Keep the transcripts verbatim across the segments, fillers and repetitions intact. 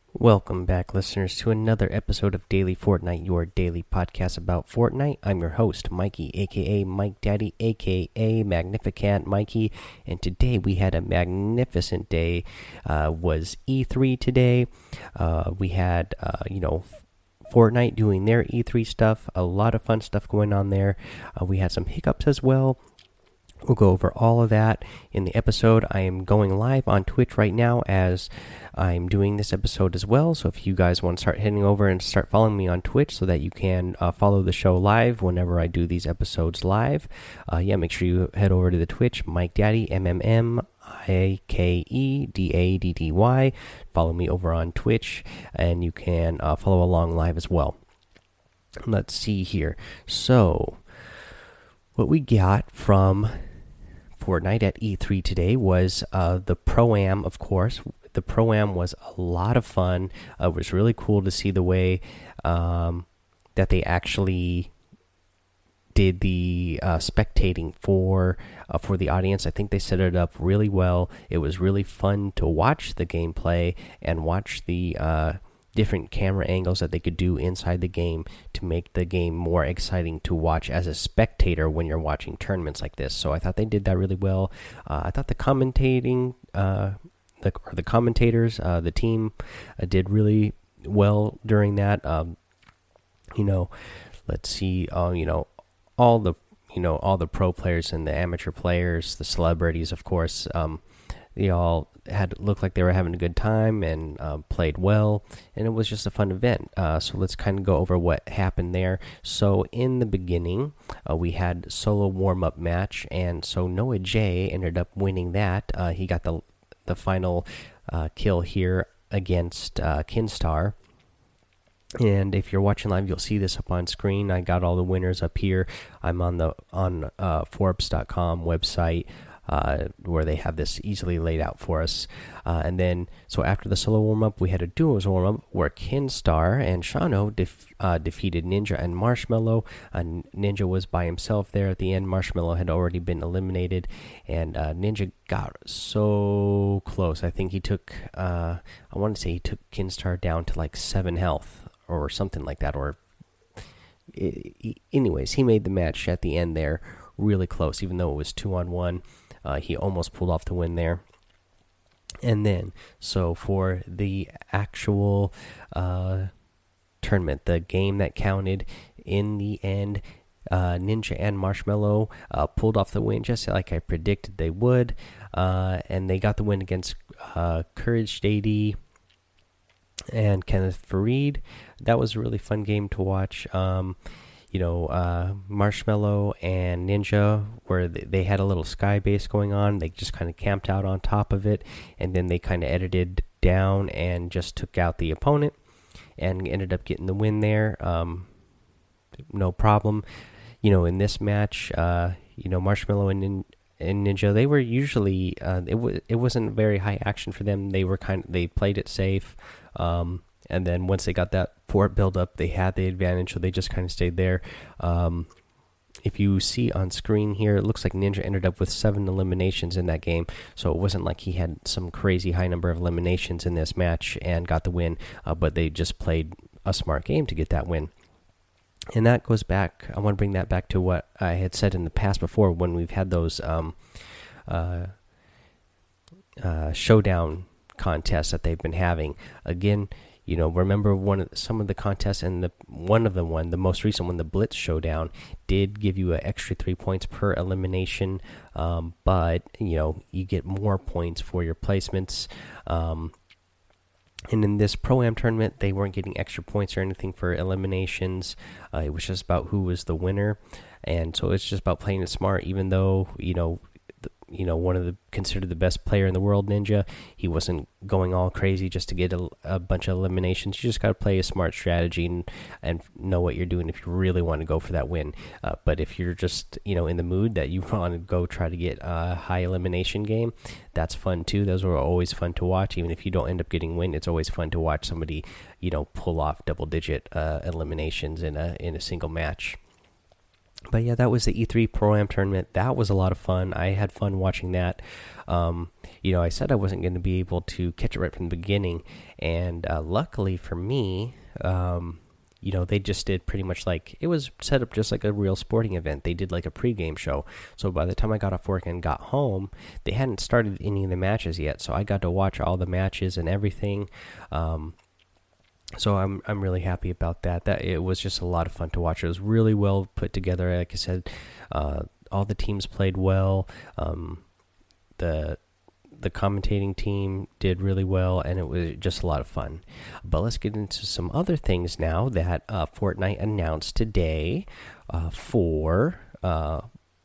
Welcome back, listeners, to another episode of Daily Fortnite, your daily podcast about Fortnite. I'm your host, Mikey, aka Mike Daddy, aka Magnificant Mikey, and today we had a magnificent day. Uh, was E three today. Uh, we had, uh, you know, Fortnite doing their E three stuff. A lot of fun stuff going on there. Uh, we had some hiccups as well. We'll go over all of that in the episode. I am going live on Twitch right now as I'm doing this episode as well. So if you guys want to start heading over and start following me on Twitch so that you can uh, follow the show live whenever I do these episodes live, uh, yeah, make sure you head over to the Twitch, Mike Daddy, M M M I K E D A D D Y. Follow me over on Twitch, and you can uh, follow along live as well. Let's see here. So, what we got from Fortnite at E three today was uh, the Pro-Am, of course. The Pro-Am was a lot of fun. Uh, it was really cool to see the way um, that they actually did the uh, spectating for uh, for the audience. I think they set it up really well. It was really fun to watch the gameplay and watch the uh, different camera angles that they could do inside the game to make the game more exciting to watch as a spectator when you're watching tournaments like this. So I thought they did that really well. Uh, I thought the commentating, uh, the or the commentators, uh, the team uh, did really well during that. Um, you know, let's see, uh, you know, all the you know all the pro players and the amateur players, the celebrities, of course. Um, They all had looked like they were having a good time and uh, played well, and it was just a fun event. Uh, so let's kind of go over what happened there. So in the beginning, uh, we had solo warm up match, and so Noah J ended up winning that. Uh, he got the the final uh, kill here against uh, Kinstar. And if you're watching live, you'll see this up on screen. I got all the winners up here. I'm on the on uh, Forbes dot com website. Uh, where they have this easily laid out for us. Uh, and then, so after the solo warm up, we had a duos warm up where Kinstar and Shano def uh, defeated Ninja and Marshmallow. Uh, Ninja was by himself there at the end. Marshmallow had already been eliminated, and uh, Ninja got so close. I think he took, uh, I want to say he took Kinstar down to like seven health or something like that. Or, anyways, he made the match at the end there really close, even though it was two on one. Uh, he almost pulled off the win there. And then, so for the actual uh, tournament, the game that counted in the end, uh, Ninja and Marshmallow uh, pulled off the win just like I predicted they would. Uh, and they got the win against uh, Courage J D and Kenneth Fareed. That was a really fun game to watch. Um, You know, uh, Marshmallow and Ninja, where they had a little sky base going on. They just kind of camped out on top of it, and then they kind of edited down and just took out the opponent and ended up getting the win there. Um, no problem. You know, in this match, uh, you know, Marshmallow and, Nin and Ninja, they were usually uh, it was it wasn't very high action for them. They were kind of they played it safe. Um, And then once they got that fort build up, they had the advantage, so they just kind of stayed there. Um, if you see on screen here, it looks like Ninja ended up with seven eliminations in that game. So it wasn't like he had some crazy high number of eliminations in this match and got the win, uh, but they just played a smart game to get that win. And that goes back, I want to bring that back to what I had said in the past before when we've had those um, uh, uh, showdown contests that they've been having. Again, you know, remember one of some of the contests, and the one of them one, the most recent one, the Blitz Showdown, did give you an extra three points per elimination. Um, but you know, you get more points for your placements. Um, and in this Pro-Am tournament, they weren't getting extra points or anything for eliminations. Uh, it was just about who was the winner, and so it's just about playing it smart. Even though you know. You know, one of the considered the best player in the world, Ninja, he wasn't going all crazy just to get a, a bunch of eliminations. You just got to play a smart strategy and, and know what you're doing if you really want to go for that win. Uh, but if you're just, you know, in the mood that you want to go try to get a high elimination game, that's fun too. Those are always fun to watch. Even if you don't end up getting win, it's always fun to watch somebody, you know, pull off double digit uh, eliminations in a in a single match. But yeah, that was the E three Pro-Am tournament. That was a lot of fun. I had fun watching that. Um, you know, I said I wasn't going to be able to catch it right from the beginning, and uh, luckily for me, um, you know, they just did pretty much like it was set up just like a real sporting event. They did like a pregame show. So by the time I got off work and got home, they hadn't started any of the matches yet. So I got to watch all the matches and everything. Um, so I'm I'm really happy about that. That it was just a lot of fun to watch. It was really well put together. Like I said, uh, all the teams played well. Um, the The commentating team did really well, and it was just a lot of fun. But let's get into some other things now that uh, Fortnite announced today uh, for uh,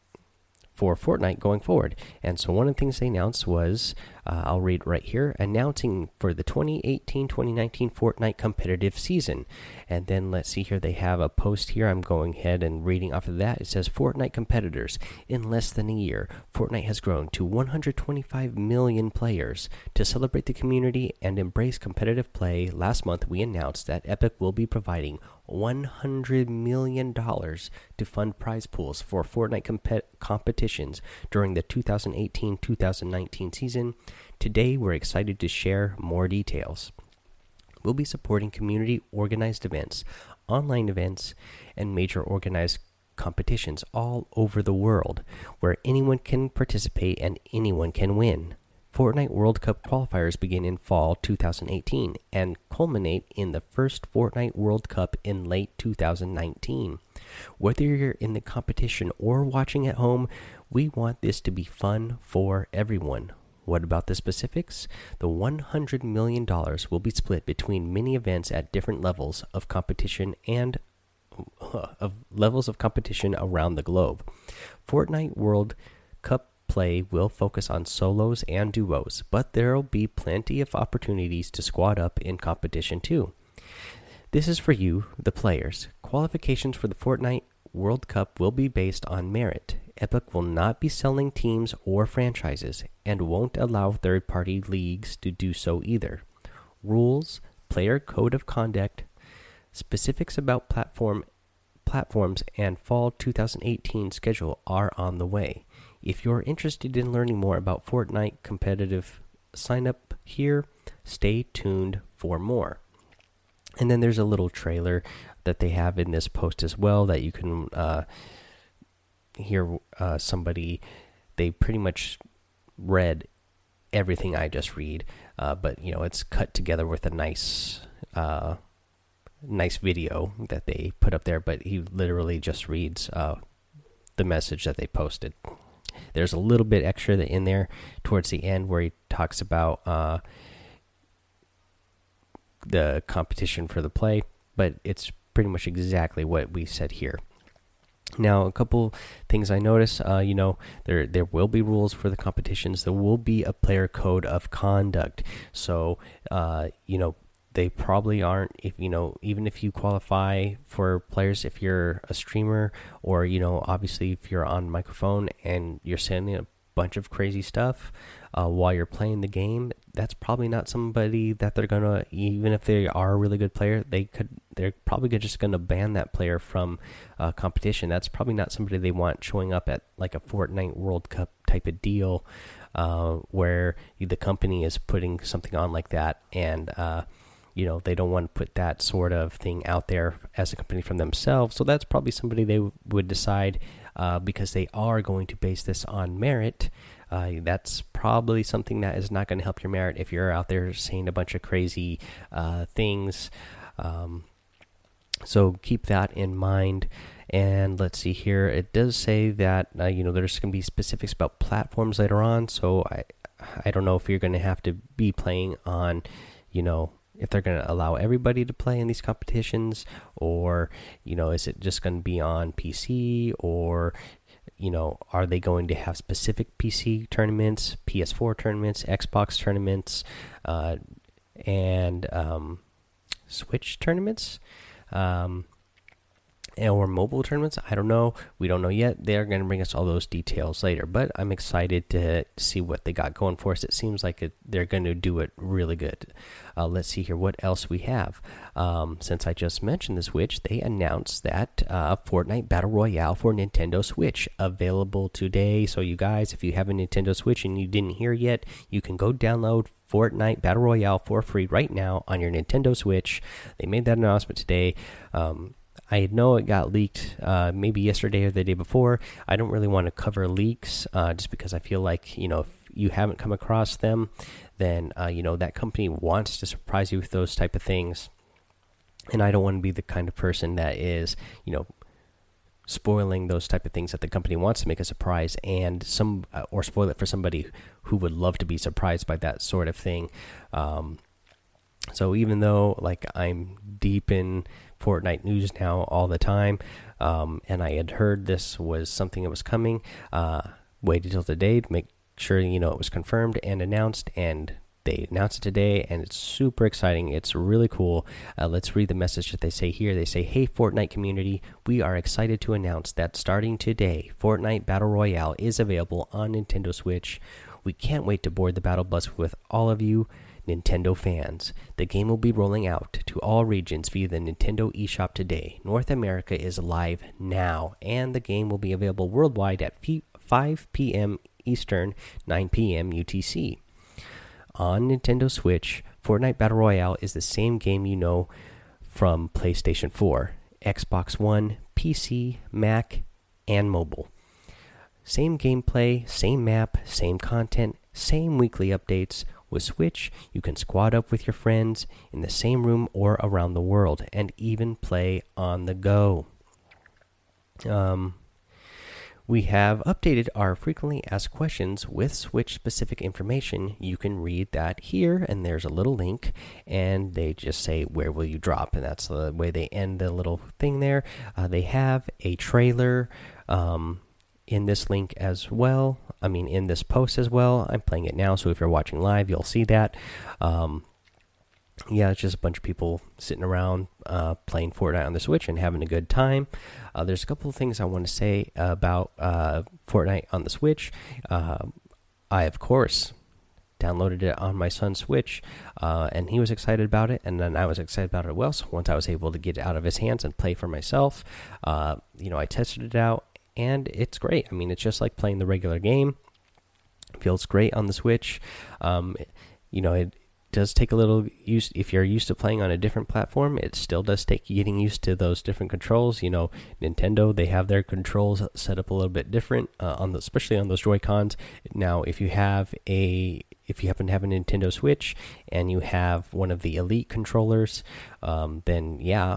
for Fortnite going forward. And so one of the things they announced was, uh, I'll read right here, announcing for the twenty eighteen twenty nineteen Fortnite competitive season. And then let's see here, they have a post here. I'm going ahead and reading off of that. It says, Fortnite competitors. In less than a year, Fortnite has grown to one hundred twenty-five million players. To celebrate the community and embrace competitive play, last month we announced that Epic will be providing one hundred million dollars to fund prize pools for Fortnite comp competitions during the two thousand eighteen two thousand nineteen season. Today, we're excited to share more details. We'll be supporting community-organized events, online events, and major organized competitions all over the world, where anyone can participate and anyone can win. Fortnite World Cup qualifiers begin in fall two thousand eighteen and culminate in the first Fortnite World Cup in late two thousand nineteen. Whether you're in the competition or watching at home, we want this to be fun for everyone. What about the specifics? The one hundred million dollars will be split between many events at different levels of competition and uh, of levels of competition around the globe. Fortnite World Cup play will focus on solos and duos, but there'll be plenty of opportunities to squad up in competition too. This is for you, the players. Qualifications for the Fortnite World Cup will be based on merit. Epic will not be selling teams or franchises and won't allow third-party leagues to do so either. Rules, player code of conduct, specifics about platform platforms, and fall two thousand eighteen schedule are on the way. If you're interested in learning more about Fortnite competitive, sign up here. Stay tuned for more. And then there's a little trailer that they have in this post as well that you can uh, hear uh, somebody. They pretty much read everything I just read, uh, but you know, it's cut together with a nice, uh, nice video that they put up there. But he literally just reads uh, the message that they posted. There's a little bit extra in there towards the end where he talks about uh, the competition for the play, but it's pretty much exactly what we said here. Now, a couple things I noticed, uh, you know, there there will be rules for the competitions. There will be a player code of conduct. So, uh, you know, they probably aren't, if you know, even if you qualify for players, if you're a streamer or, you know, obviously if you're on microphone and you're saying a bunch of crazy stuff uh, while you're playing the game, that's probably not somebody that they're gonna, even if they are a really good player, they could, they're probably just gonna ban that player from uh, competition. That's probably not somebody they want showing up at like a Fortnite World Cup type of deal, uh, where the company is putting something on like that, and uh, you know, they don't want to put that sort of thing out there as a company from themselves. So that's probably somebody they would decide, uh, because they are going to base this on merit. Uh, that's probably something that is not going to help your merit if you're out there saying a bunch of crazy uh, things. Um, so keep that in mind. And let's see here. It does say that uh, you know, there's going to be specifics about platforms later on. So I I don't know if you're going to have to be playing on, you know, if they're going to allow everybody to play in these competitions, or, you know, is it just going to be on P C, or, you know, are they going to have specific P C tournaments, P S four tournaments, Xbox tournaments, uh, and um, Switch tournaments? Um, or mobile tournaments. I don't know. We don't know yet. They're going to bring us all those details later, but I'm excited to see what they got going for us. It seems like it, they're going to do it really good. Uh, let's see here what else we have. Um, since I just mentioned the Switch, they announced that uh, Fortnite Battle Royale for Nintendo Switch available today. So you guys, if you have a Nintendo Switch and you didn't hear yet, you can go download Fortnite Battle Royale for free right now on your Nintendo Switch. They made that announcement today. Um, I know it got leaked uh, maybe yesterday or the day before. I don't really want to cover leaks uh, just because I feel like, you know, if you haven't come across them, then, uh, you know, that company wants to surprise you with those type of things. And I don't want to be the kind of person that is, you know, spoiling those type of things that the company wants to make a surprise and some uh, or spoil it for somebody who would love to be surprised by that sort of thing. Um, so even though like I'm deep in Fortnite news now all the time, um, and I had heard this was something that was coming, uh, waited till today to make sure you know it was confirmed and announced, and they announced it today, and it's super exciting. It's really cool. Uh, let's read the message that they say here. They say, "Hey, Fortnite community, we are excited to announce that starting today, Fortnite Battle Royale is available on Nintendo Switch. We can't wait to board the battle bus with all of you Nintendo fans. The game will be rolling out to all regions via the Nintendo eShop today. North America is live now, and the game will be available worldwide at five P M Eastern, nine P M U T C. On Nintendo Switch, Fortnite Battle Royale is the same game you know from PlayStation four, Xbox One, P C, Mac, and mobile. Same gameplay, same map, same content, same weekly updates. With Switch, you can squad up with your friends in the same room or around the world, and even play on the go." Um, we have updated our frequently asked questions with Switch-specific information. You can read that here, and there's a little link, and they just say, "Where will you drop?" And that's the way they end the little thing there. Uh, they have a trailer um, in this link as well. I mean, in this post as well. I'm playing it now, so if you're watching live, you'll see that. Um, yeah, it's just a bunch of people sitting around uh, playing Fortnite on the Switch and having a good time. Uh, there's a couple of things I want to say about uh, Fortnite on the Switch. Uh, I, of course, downloaded it on my son's Switch, uh, and he was excited about it, and then I was excited about it as well. So once I was able to get it out of his hands and play for myself, uh, you know, I tested it out. And it's great. I mean, it's just like playing the regular game. It feels great on the Switch. Um, you know, it does take a little use. If you're used to playing on a different platform, it still does take getting used to those different controls. You know, Nintendo, they have their controls set up a little bit different, uh, on the, especially on those Joy-Cons. Now, if you have a if you happen to have a Nintendo Switch and you have one of the Elite controllers, um, then yeah,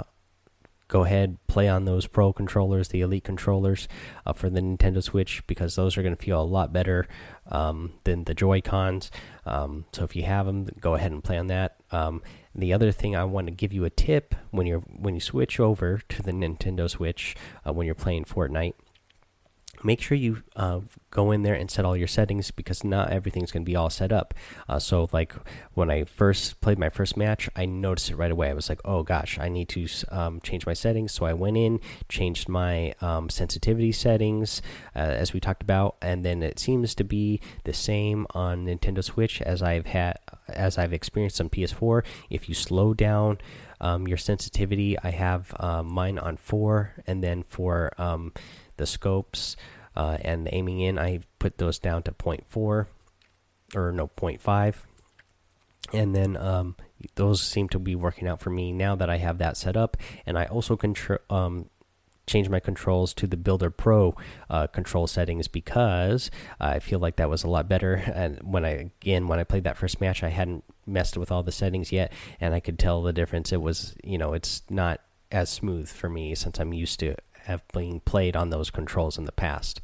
go ahead, play on those Pro controllers, the Elite controllers uh, for the Nintendo Switch, because those are going to feel a lot better um, than the Joy-Cons. Um, so if you have them, go ahead and play on that. Um, the other thing I want to give you a tip when you're when you switch over to the Nintendo Switch uh, when you're playing Fortnite. Make sure you uh, go in there and set all your settings, because not everything's going to be all set up. Uh, so, like, when I first played my first match, I noticed it right away. I was like, oh, gosh, I need to um, change my settings. So I went in, changed my um, sensitivity settings, uh, as we talked about, and then it seems to be the same on Nintendo Switch as I've had, as I've experienced on P S four. If you slow down um, your sensitivity, I have uh, mine on four, and then for um, the scopes uh, and the aiming in, I put those down to zero point four, or no, zero point five, and then um, those seem to be working out for me now that I have that set up. And I also control um, change my controls to the Builder Pro uh, control settings, because I feel like that was a lot better. And when I again when I played that first match, I hadn't messed with all the settings yet, and I could tell the difference. It was, you know, it's not as smooth for me since I'm used to have been played on those controls in the past.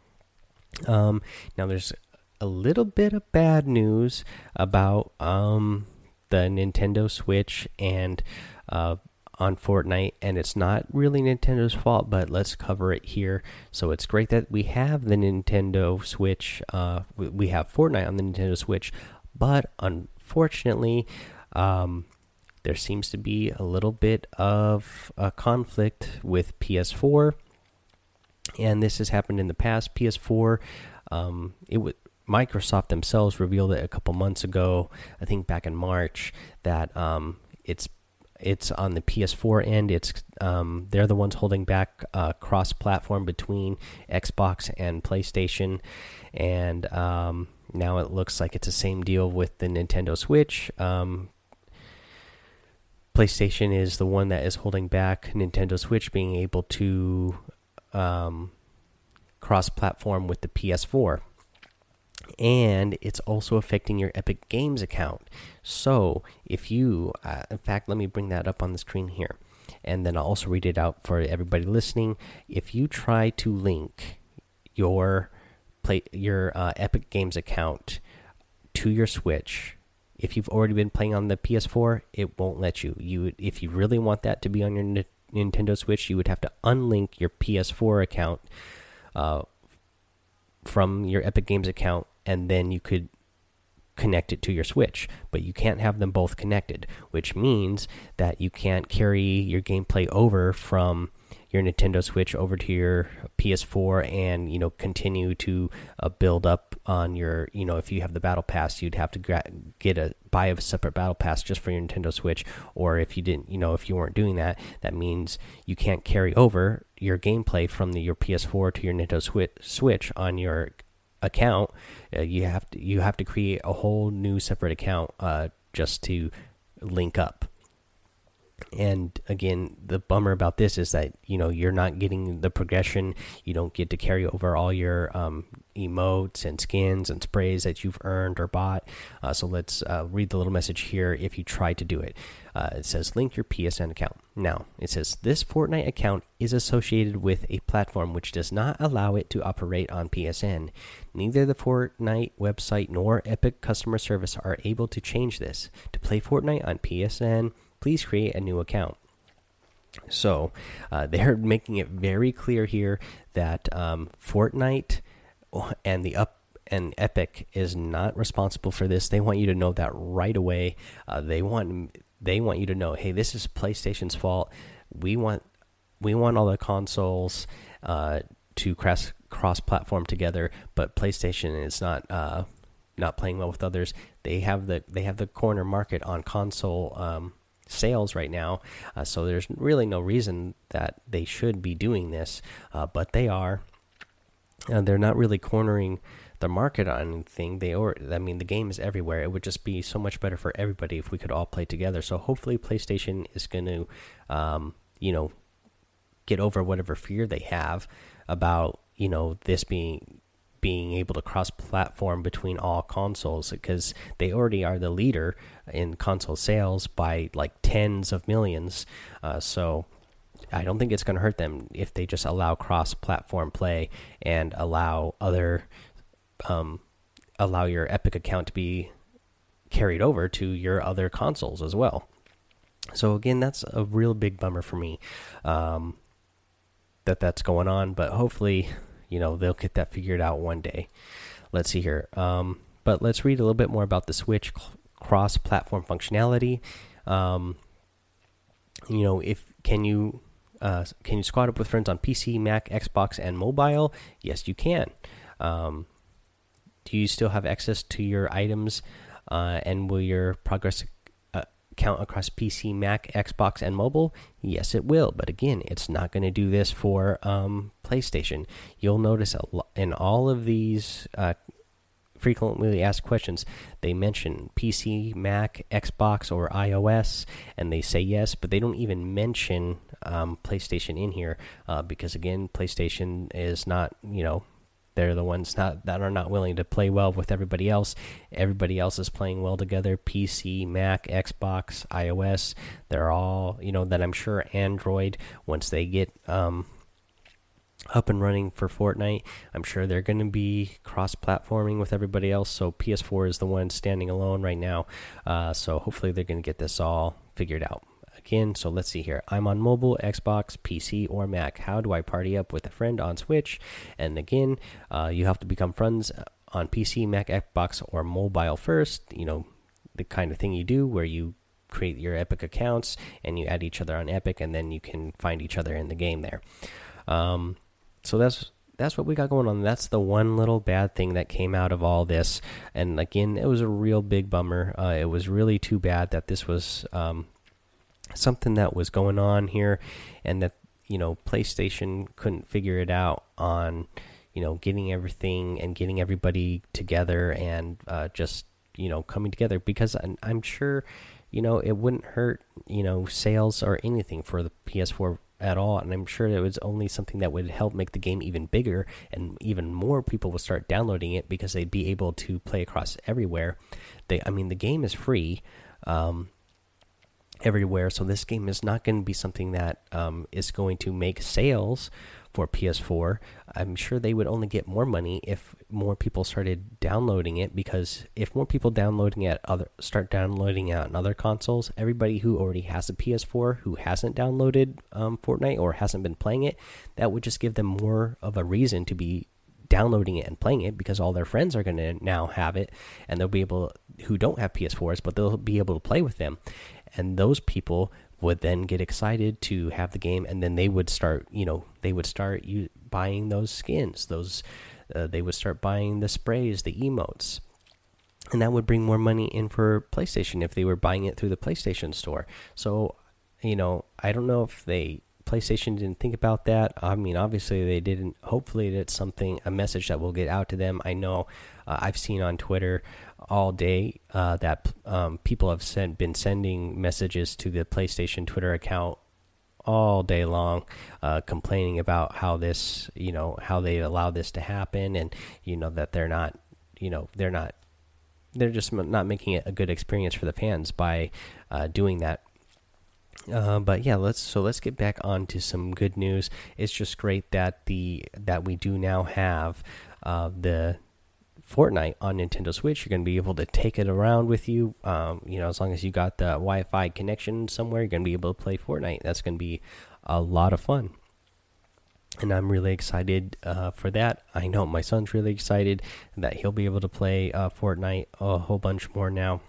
Um, now there's a little bit of bad news about um, the Nintendo Switch and uh, on Fortnite, and it's not really Nintendo's fault, but let's cover it here. So it's great that we have the Nintendo Switch, uh, we have Fortnite on the Nintendo Switch, but unfortunately, um, there seems to be a little bit of a conflict with P S four, and this has happened in the past. P S four, um, it would. Microsoft themselves revealed it a couple months ago, I think back in March, that um, it's it's on the P S four end. It's um, they're the ones holding back uh, cross-platform between Xbox and PlayStation, and um, now it looks like it's the same deal with the Nintendo Switch. Um, PlayStation is the one that is holding back Nintendo Switch being able to um, cross-platform with the P S four. And it's also affecting your Epic Games account. So if you, uh, in fact, let me bring that up on the screen here, and then I'll also read it out for everybody listening. If you try to link your play your uh, Epic Games account to your Switch, if you've already been playing on the P S four, it won't let you. You, if you really want that to be on your N Nintendo Switch, you would have to unlink your P S four account uh, from your Epic Games account, and then you could connect it to your Switch. But you can't have them both connected, which means that you can't carry your gameplay over from your Nintendo Switch over to your P S four and, you know, continue to uh, build up on your, you know, if you have the Battle Pass, you'd have to get a buy a separate Battle Pass just for your Nintendo Switch. Or if you didn't, you know, if you weren't doing that, that means you can't carry over your gameplay from the, your P S four to your Nintendo Switch on your account. Uh, you have to you have to create a whole new separate account uh, just to link up. And again, the bummer about this is that, you know, you're not getting the progression. You don't get to carry over all your um, emotes and skins and sprays that you've earned or bought. Uh, so let's uh, read the little message here if you try to do it. Uh, it says, link your P S N account. Now, it says, this Fortnite account is associated with a platform which does not allow it to operate on P S N. Neither the Fortnite website nor Epic customer service are able to change this. To play Fortnite on P S N, please create a new account. So uh, they're making it very clear here that um, Fortnite and the up and Epic is not responsible for this. They want you to know that right away. Uh, they want they want you to know, hey, this is PlayStation's fault. We want we want all the consoles uh, to cross cross platform together, but PlayStation is not uh, not playing well with others. They have the they have the corner market on console Um, sales right now, uh, so there's really no reason that they should be doing this, uh, but they are. Uh, they're not really cornering the market on anything. They or I mean, the game is everywhere. It would just be so much better for everybody if we could all play together. So hopefully, PlayStation is going to, um, you know, get over whatever fear they have about, you know, this being being able to cross-platform between all consoles, because they already are the leader in console sales by like tens of millions. Uh, so I don't think it's going to hurt them if they just allow cross-platform play and allow other, um, allow your Epic account to be carried over to your other consoles as well. So again, that's a real big bummer for me, um, that that's going on. But hopefully, you know, they'll get that figured out one day. Let's see here. Um, but let's read a little bit more about the Switch cross-platform functionality. Um, you know, if can you uh, can you squad up with friends on P C, Mac, Xbox, and mobile? Yes, you can. Um, do you still have access to your items? Uh, and will your progress uh, count across P C, Mac, Xbox, and mobile? Yes, it will. But again, it's not going to do this for um, PlayStation. You'll notice a lo in all of these uh, frequently asked questions, they mention P C, Mac, Xbox, or iOS, and they say yes, but they don't even mention um, PlayStation in here uh, because, again, PlayStation is not, you know, they're the ones not that are not willing to play well with everybody else. Everybody else is playing well together. P C, Mac, Xbox, iOS. They're all, you know, that I'm sure Android, once they get um, up and running for Fortnite, I'm sure they're going to be cross-platforming with everybody else. So P S four is the one standing alone right now. Uh, so hopefully they're going to get this all figured out. Again, so let's see here. I'm on mobile, Xbox, P C, or Mac. How do I party up with a friend on Switch? And again, uh, you have to become friends on P C, Mac, Xbox, or mobile first. You know, the kind of thing you do where you create your Epic accounts and you add each other on Epic, and then you can find each other in the game there. Um, so that's that's what we got going on. That's the one little bad thing that came out of all this. And again, it was a real big bummer. Uh, it was really too bad that this was um, something that was going on here, and that, you know, PlayStation couldn't figure it out on, you know, getting everything and getting everybody together and uh, just, you know, coming together. Because I'm, I'm sure, you know, it wouldn't hurt, you know, sales or anything for the P S four at all, and I'm sure it was only something that would help make the game even bigger, and even more people will start downloading it because they'd be able to play across everywhere. They, I mean, the game is free um, everywhere, so this game is not going to be something that um, is going to make sales for P S four. I'm sure they would only get more money if more people started downloading it, because if more people downloading it other start downloading it on other consoles, everybody who already has a P S four who hasn't downloaded um, Fortnite or hasn't been playing it, that would just give them more of a reason to be downloading it and playing it, because all their friends are going to now have it, and they'll be able, who don't have P S fours, but they'll be able to play with them, and those people would then get excited to have the game, and then they would start, you know, they would start you buying those skins, those uh, they would start buying the sprays, the emotes, and that would bring more money in for PlayStation if they were buying it through the PlayStation Store. So, you know, I don't know if they PlayStation didn't think about that. I mean, obviously they didn't. Hopefully it's something, a message that will get out to them. I know uh, I've seen on Twitter all day uh, that um, people have sent been sending messages to the PlayStation Twitter account all day long, uh, complaining about how this, you know, how they allow this to happen, and you know that they're not, you know, they're not, they're just not making it a good experience for the fans by uh, doing that. Uh, but yeah, let's so let's get back on to some good news. It's just great that the that we do now have uh, the Fortnite on Nintendo Switch. You're going to be able to take it around with you. Um, you know, as long as you got the Wi-Fi connection somewhere, you're going to be able to play Fortnite. That's going to be a lot of fun, and I'm really excited uh, for that. I know my son's really excited that he'll be able to play uh, Fortnite a whole bunch more now.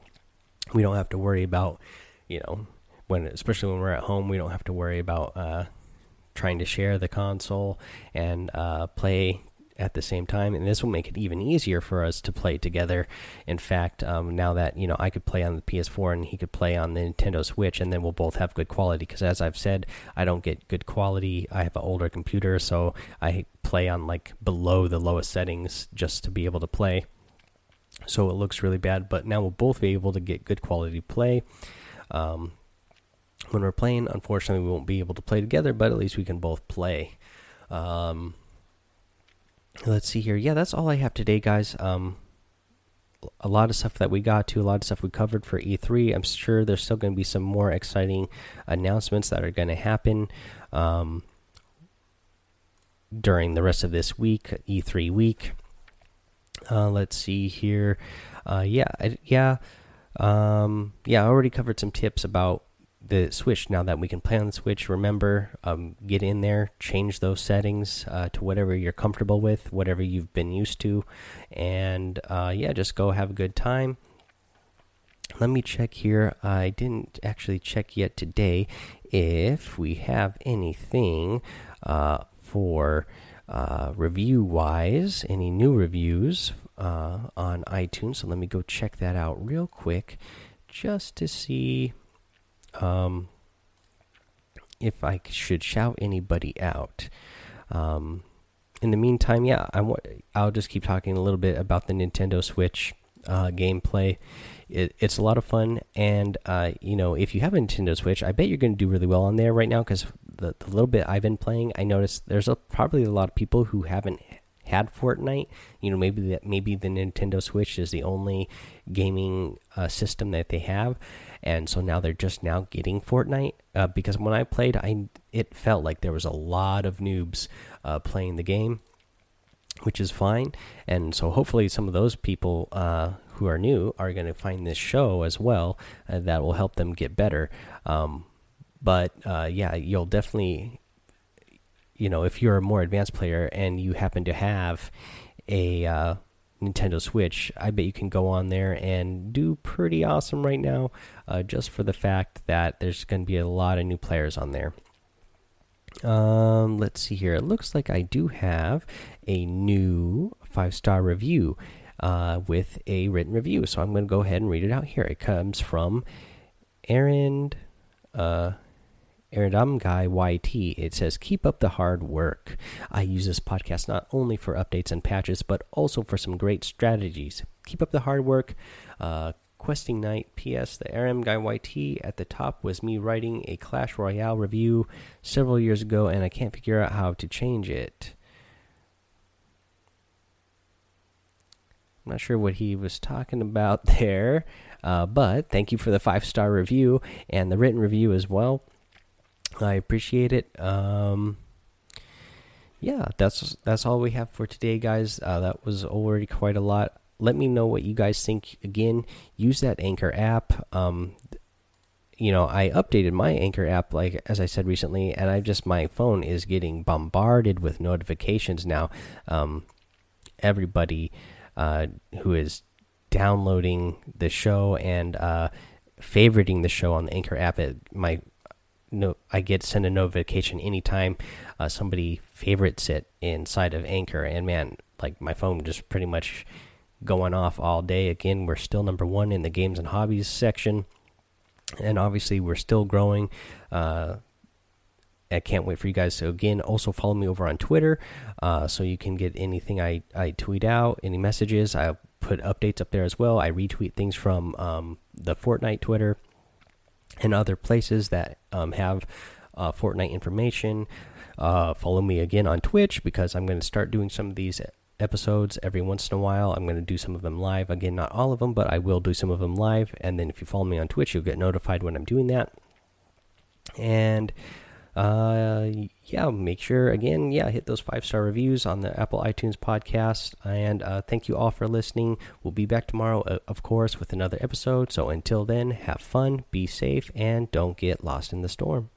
We don't have to worry about, you know, when especially when we're at home, we don't have to worry about uh, trying to share the console and uh, play at the same time, and this will make it even easier for us to play together. In fact, um, now that, you know, I could play on the P S four and he could play on the Nintendo Switch, and then we'll both have good quality, because as I've said, I don't get good quality. I have an older computer, so I play on like below the lowest settings just to be able to play, so it looks really bad. But now we'll both be able to get good quality play. Um, when we're playing, unfortunately we won't be able to play together, but at least we can both play. um, Let's see here. Yeah, that's all I have today, guys. Um, a lot of stuff that we got to, a lot of stuff we covered for E three. I'm sure there's still going to be some more exciting announcements that are going to happen um, during the rest of this week, E three week. Uh, let's see here. Uh, yeah, I, yeah, um, yeah. I already covered some tips about the Switch. Now that we can play on the Switch, remember, um, get in there, change those settings uh, to whatever you're comfortable with, whatever you've been used to, and uh, yeah, just go have a good time. Let me check here. I didn't actually check yet today if we have anything uh, for uh, review-wise, any new reviews uh, on iTunes. So let me go check that out real quick, just to see Um, if I should shout anybody out. Um, in the meantime, yeah, I w I'll just keep talking a little bit about the Nintendo Switch uh, gameplay. It, it's a lot of fun, and uh, you know, if you have a Nintendo Switch, I bet you're going to do really well on there right now, because the, the little bit I've been playing, I noticed there's a, probably a lot of people who haven't had Fortnite. You know, maybe that maybe the Nintendo Switch is the only gaming uh, system that they have, and so now they're just now getting Fortnite. Uh, because when I played, I it felt like there was a lot of noobs uh, playing the game, which is fine. And so hopefully some of those people uh, who are new are going to find this show as well. Uh, that will help them get better. Um, but uh, yeah, you'll definitely, you know, if you're a more advanced player and you happen to have a uh, Nintendo Switch, I bet you can go on there and do pretty awesome right now, uh, just for the fact that there's going to be a lot of new players on there. Um, let's see here. It looks like I do have a new five star review uh, with a written review, so I'm going to go ahead and read it out here. It comes from Aaron, uh, Aaron Guy Y T. It says, "Keep up the hard work. I use this podcast not only for updates and patches, but also for some great strategies. Keep up the hard work. Uh, Questing Night. P S. The Aaron Guy Y T at the top was me writing a Clash Royale review several years ago, and I can't figure out how to change it." I'm not sure what he was talking about there, uh, but thank you for the five star review and the written review as well. I appreciate it. Um, yeah, that's that's all we have for today, guys. Uh, that was already quite a lot. Let me know what you guys think. Again, use that Anchor app. Um, you know, I updated my Anchor app, like as I said recently, and I just my phone is getting bombarded with notifications now. Um, everybody uh, who is downloading the show and uh, favoriting the show on the Anchor app, it, my no, I get send a notification anytime uh, somebody favorites it inside of Anchor, and man, like my phone just pretty much going off all day. Again, we're still number one in the games and hobbies section, and obviously we're still growing. Uh, I can't wait for you guys to again also follow me over on Twitter, uh, so you can get anything I I tweet out, any messages. I put updates up there as well. I retweet things from um, the Fortnite Twitter and other places that um, have uh, Fortnite information. Uh, follow me again on Twitch, because I'm going to start doing some of these episodes every once in a while. I'm going to do some of them live. Again, not all of them, but I will do some of them live. And then if you follow me on Twitch, you'll get notified when I'm doing that. And uh, yeah, make sure, again, yeah, hit those five-star reviews on the Apple iTunes podcast. And uh, thank you all for listening. We'll be back tomorrow, uh, of course, with another episode. So until then, have fun, be safe, and don't get lost in the storm.